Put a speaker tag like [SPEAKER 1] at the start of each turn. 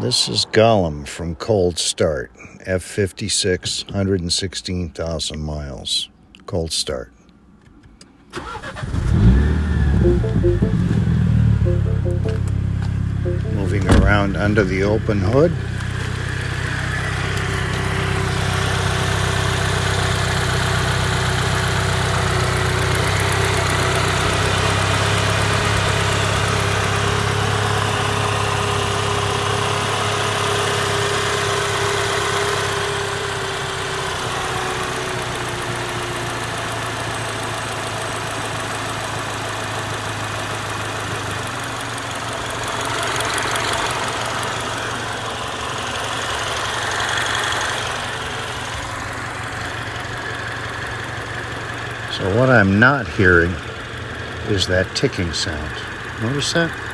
[SPEAKER 1] This is Gollum from Cold Start, F-56, 116,000 miles. Cold Start. Moving around under the open hood. So what I'm not hearing is that ticking sound. Notice that?